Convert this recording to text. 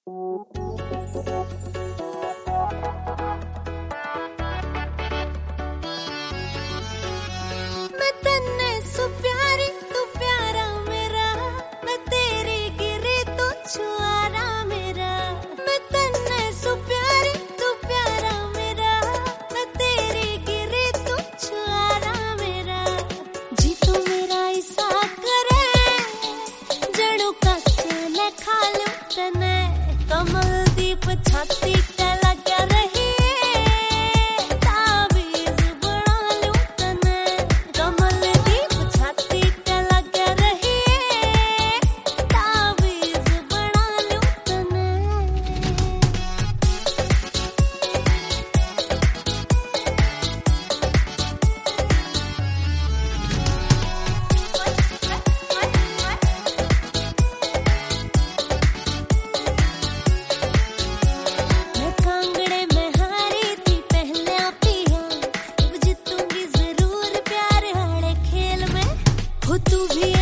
मैं तन्ने सु प्यारी तू प्यारा मेरा, मैं तेरी गिरी तू छुआरा मेरा। मैं तन्ने सु प्यारी तू प्यारा मेरा, मैं तेरी गिरी तू छुआरा मेरा। जी तू मेरा इसा करे जड़ू कच्चे ले खा लूं तने, कमल दीप छाती ते लगा रही ताबीज बना लूं तने। कमल दीप छाती ते लगा रही ताबीज बना लूं तने। मैं कांगड़े में हारी थी पहले पिया, अब जीतूंगी जरूर प्यार हारे खेल में। हो तू भी